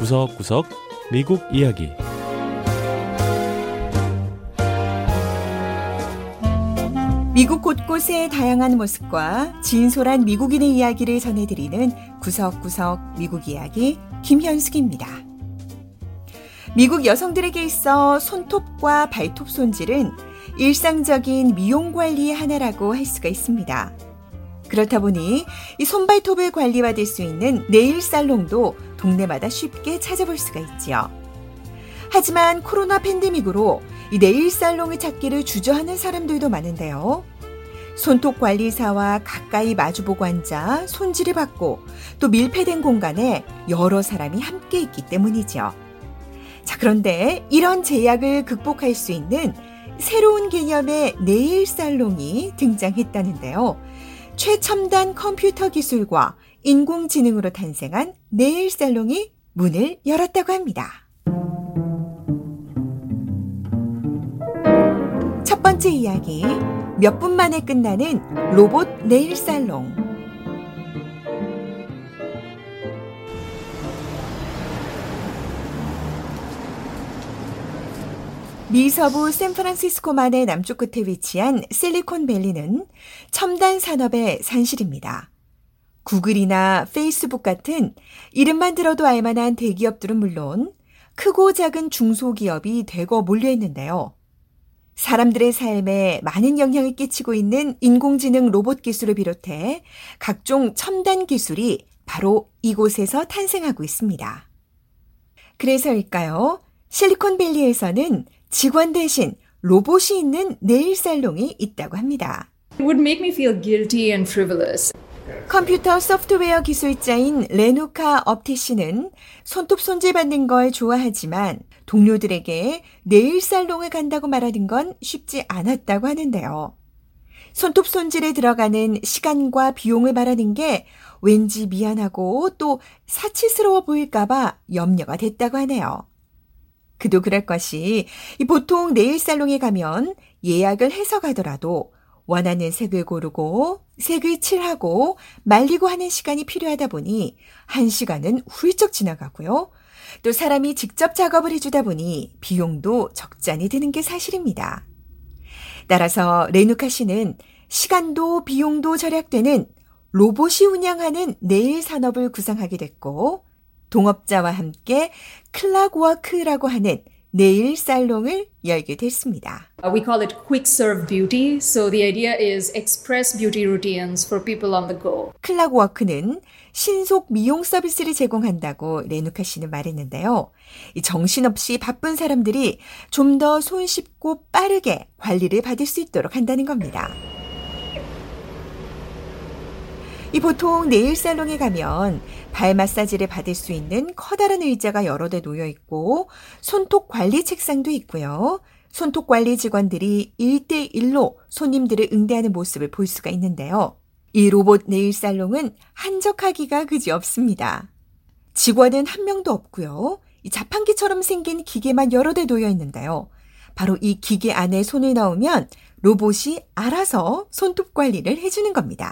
구석구석 미국 이야기. 미국 곳곳의 다양한 모습과 진솔한 미국인의 이야기를 전해드리는 구석구석 미국 이야기 김현숙입니다. 미국 여성들에게 있어 손톱과 발톱 손질은 일상적인 미용 관리의 하나라고 할 수가 있습니다. 그렇다 보니 이 손발톱을 관리받을 수 있는 네일 살롱도 동네마다 쉽게 찾아볼 수가 있지요. 하지만 코로나 팬데믹으로 이 네일 살롱을 찾기를 주저하는 사람들도 많은데요. 손톱 관리사와 가까이 마주보고 앉아 손질을 받고 또 밀폐된 공간에 여러 사람이 함께 있기 때문이죠. 자, 그런데 이런 제약을 극복할 수 있는 새로운 개념의 네일 살롱이 등장했다는데요. 최첨단 컴퓨터 기술과 인공지능으로 탄생한 네일 살롱이 문을 열었다고 합니다. 첫 번째 이야기, 몇 분 만에 끝나는 로봇 네일 살롱. 미서부 샌프란시스코만의 남쪽 끝에 위치한 실리콘밸리는 첨단 산업의 산실입니다. 구글이나 페이스북 같은 이름만 들어도 알만한 대기업들은 물론 크고 작은 중소기업이 대거 몰려있는데요. 사람들의 삶에 많은 영향을 끼치고 있는 인공지능 로봇 기술을 비롯해 각종 첨단 기술이 바로 이곳에서 탄생하고 있습니다. 그래서일까요? 실리콘밸리에서는 직원 대신 로봇이 있는 네일 살롱이 있다고 합니다. It would make me feel guilty and frivolous. 컴퓨터 소프트웨어 기술자인 레누카 업티 씨는 손톱 손질 받는 걸 좋아하지만 동료들에게 네일 살롱을 간다고 말하는 건 쉽지 않았다고 하는데요. 손톱 손질에 들어가는 시간과 비용을 말하는 게 왠지 미안하고 또 사치스러워 보일까봐 염려가 됐다고 하네요. 그도 그럴 것이 보통 네일 살롱에 가면 예약을 해서 가더라도 원하는 색을 고르고 색을 칠하고 말리고 하는 시간이 필요하다 보니 1시간은 훌쩍 지나가고요. 또 사람이 직접 작업을 해주다 보니 비용도 적잖이 드는 게 사실입니다. 따라서 레누카 씨는 시간도 비용도 절약되는 로봇이 운영하는 네일 산업을 구상하게 됐고 동업자와 함께 클락워크라고 하는 네일 살롱을 열게 됐습니다. We call it quick serve beauty. So the idea is express beauty routines for people on the go. 클락워크는 신속 미용 서비스를 제공한다고 레누카 씨는 말했는데요. 정신없이 바쁜 사람들이 좀 더 손쉽고 빠르게 관리를 받을 수 있도록 한다는 겁니다. 보통 네일 살롱에 가면 발 마사지를 받을 수 있는 커다란 의자가 여러 대 놓여 있고 손톱 관리 책상도 있고요. 손톱 관리 직원들이 1대1로 손님들을 응대하는 모습을 볼 수가 있는데요. 이 로봇 네일 살롱은 한적하기가 그지없습니다. 직원은 한 명도 없고요. 이 자판기처럼 생긴 기계만 여러 대 놓여 있는데요. 바로 이 기계 안에 손을 넣으면 로봇이 알아서 손톱 관리를 해주는 겁니다.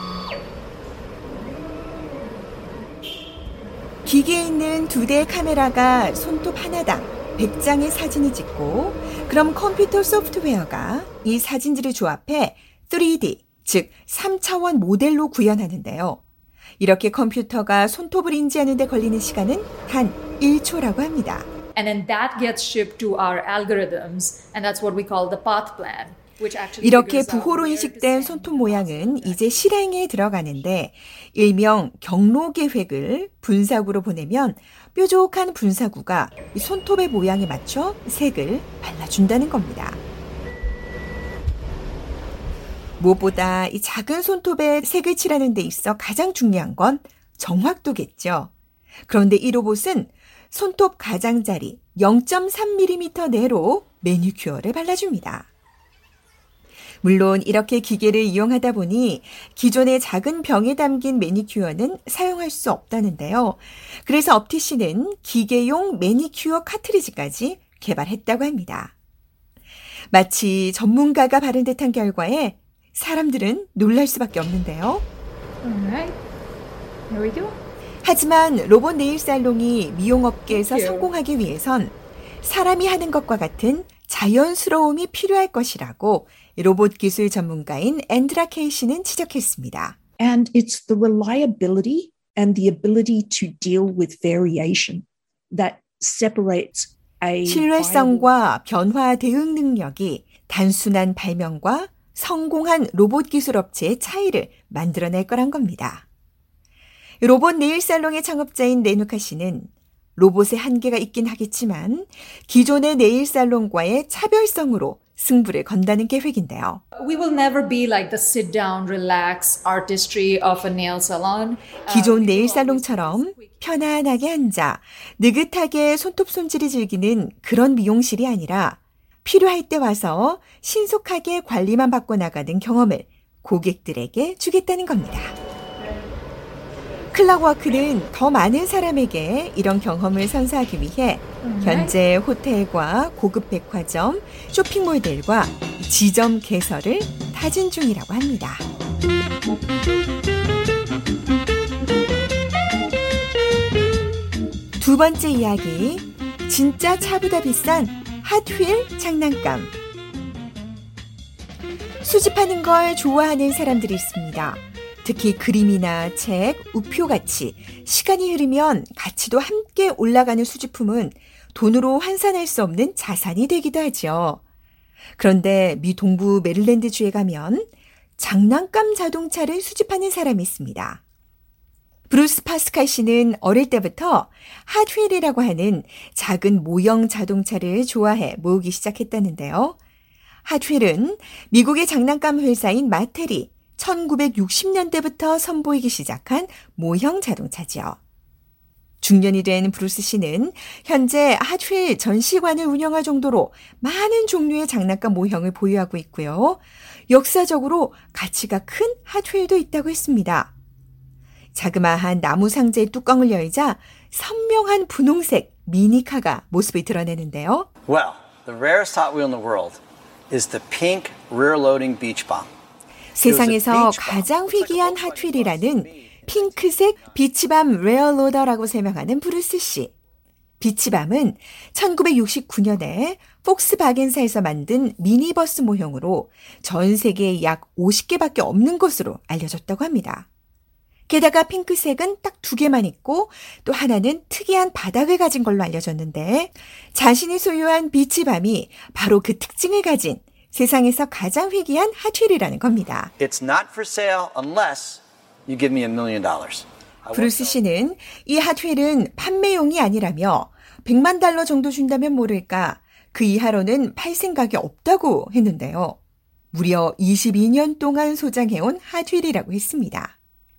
기계에 있는 2대의 카메라가 손톱 하나당 100장의 사진을 찍고 그럼 컴퓨터 소프트웨어가 이 사진들을 조합해 3D, 즉 3차원 모델로 구현하는데요. 이렇게 컴퓨터가 손톱을 인지하는 데 걸리는 시간은 단 1초라고 합니다. And then that gets shipped to our algorithms, and that's what we call the path plan. 이렇게 부호로 인식된 손톱 모양은 이제 실행에 들어가는데 일명 경로 계획을 분사구로 보내면 뾰족한 분사구가 손톱의 모양에 맞춰 색을 발라준다는 겁니다. 무엇보다 이 작은 손톱에 색을 칠하는 데 있어 가장 중요한 건 정확도겠죠. 그런데 이 로봇은 손톱 가장자리 0.3mm 내로 매니큐어를 발라줍니다. 물론 이렇게 기계를 이용하다 보니 기존의 작은 병에 담긴 매니큐어는 사용할 수 없다는데요. 그래서 업티 씨는 기계용 매니큐어 카트리지까지 개발했다고 합니다. 마치 전문가가 바른 듯한 결과에 사람들은 놀랄 수밖에 없는데요. Alright, here we go. 하지만 로봇 네일 살롱이 미용업계에서 성공하기 위해선 사람이 하는 것과 같은 자연스러움이 필요할 것이라고 로봇 기술 전문가인 앤드라 케이시는 지적했습니다. And it's the reliability and the ability to deal with variation that separates a 신뢰성과 변화 대응 능력이 단순한 발명과 성공한 로봇 기술 업체의 차이를 만들어낼 거란 겁니다. 로봇 네일 살롱의 창업자인 레누카 씨는 로봇의 한계가 있긴 하겠지만 기존의 네일 살롱과의 차별성으로 승부를 건다는 계획인데요. We will never be like the sit down, relax artistry of a nail salon. 기존 네일 살롱처럼 편안하게 앉아 느긋하게 손톱 손질을 즐기는 그런 미용실이 아니라 필요할 때 와서 신속하게 관리만 받고 나가는 경험을 고객들에게 주겠다는 겁니다. 클락워크는 더 많은 사람에게 이런 경험을 선사하기 위해 현재 호텔과 고급 백화점, 쇼핑몰들과 지점 개설을 타진 중이라고 합니다. 두 번째 이야기, 진짜 차보다 비싼 핫휠 장난감. 수집하는 걸 좋아하는 사람들이 있습니다. 특히 그림이나 책, 우표같이 시간이 흐르면 가치도 함께 올라가는 수집품은 돈으로 환산할 수 없는 자산이 되기도 하죠. 그런데 미 동부 메릴랜드주에 가면 장난감 자동차를 수집하는 사람이 있습니다. 브루스 파스칼 씨는 어릴 때부터 핫휠이라고 하는 작은 모형 자동차를 좋아해 모으기 시작했다는데요. 핫휠은 미국의 장난감 회사인 마텔이 1960년대부터 선보이기 시작한 모형 자동차지요. 중년이 된 브루스 씨는 현재 핫휠 전시관을 운영할 정도로 많은 종류의 장난감 모형을 보유하고 있고요. 역사적으로 가치가 큰 핫휠도 있다고 했습니다. 자그마한 나무 상자의 뚜껑을 열자 선명한 분홍색 미니카가 모습을 드러내는데요. Well, the rarest Hot Wheel in the world is the pink rear-loading beach bomb. 세상에서 가장 희귀한 핫휠이라는 핑크색 비치밤 레어로더라고 설명하는 브루스 씨. 비치밤은 1969년에 폭스바겐사에서 만든 미니버스 모형으로 전 세계에 약 50개밖에 없는 것으로 알려졌다고 합니다. 게다가 핑크색은 딱 2개만 있고 또 하나는 특이한 바닥을 가진 걸로 알려졌는데 자신이 소유한 비치밤이 바로 그 특징을 가진 세상에서 가장 희귀한 핫휠이라는 겁니다. It's not for sale unless you give me $1 million. 브루스 씨는 이 핫휠은 판매용이 아니라며 $100만 정도 준다면 모를까 그 이하로는 팔 생각이 없다고 했는데요. 무려 22년 동안 소장해온 핫휠이라고 했습니다.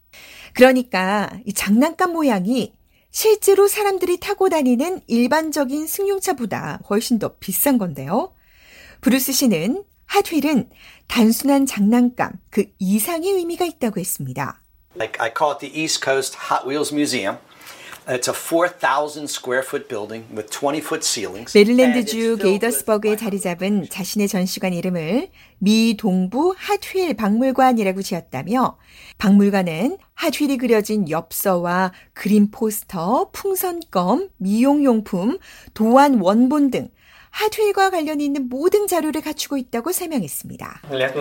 그러니까 이 장난감 모양이 실제로 사람들이 타고 다니는 일반적인 승용차보다 훨씬 더 비싼 건데요. 브루스 씨는 핫휠은 단순한 장난감 그 이상의 의미가 있다고 했습니다. Like I call it the East Coast Hot Wheels Museum. It's a 4,000 square foot building with 20-foot ceilings. 메릴랜드주 게이더스버그에 자리 잡은 자신의 전시관 이름을 미 동부 핫휠 박물관이라고 지었다며 박물관은 핫휠이 그려진 엽서와 그림 포스터, 풍선껌, 미용용품, 도안 원본 등 핫휠과 관련이 있는 모든 자료를 갖추고 있다고 설명했습니다.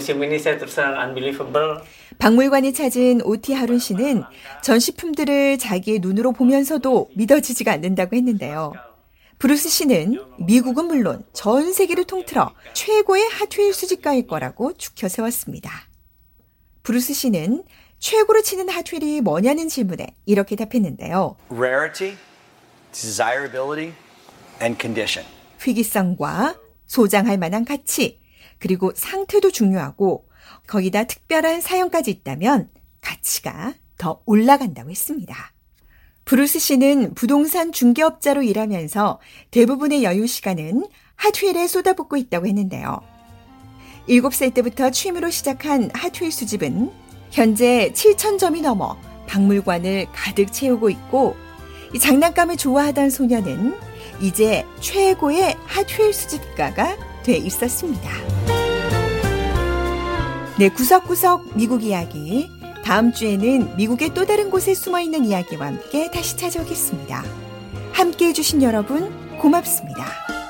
박물관에 찾은 오티 하룬 씨는 전시품들을 자기의 눈으로 보면서도 믿어지지가 않는다고 했는데요. 브루스 씨는 미국은 물론 전 세계를 통틀어 최고의 핫휠 수집가일 거라고 추켜 세웠습니다. 브루스 씨는 최고로 치는 핫휠이 뭐냐는 질문에 이렇게 답했는데요. Rarity, desirability, and condition. 희귀성과 소장할 만한 가치, 그리고 상태도 중요하고 거기다 특별한 사용까지 있다면 가치가 더 올라간다고 했습니다. 브루스 씨는 부동산 중개업자로 일하면서 대부분의 여유 시간은 핫휠에 쏟아붓고 있다고 했는데요. 7살 때부터 취미로 시작한 핫휠 수집은 현재 7,000점이 넘어 박물관을 가득 채우고 있고 이 장난감을 좋아하던 소녀는 이제 최고의 핫휠 수집가가 돼 있었습니다. 네, 구석구석 미국 이야기. 다음 주에는 미국의 또 다른 곳에 숨어있는 이야기와 함께 다시 찾아오겠습니다. 함께해 주신 여러분 고맙습니다.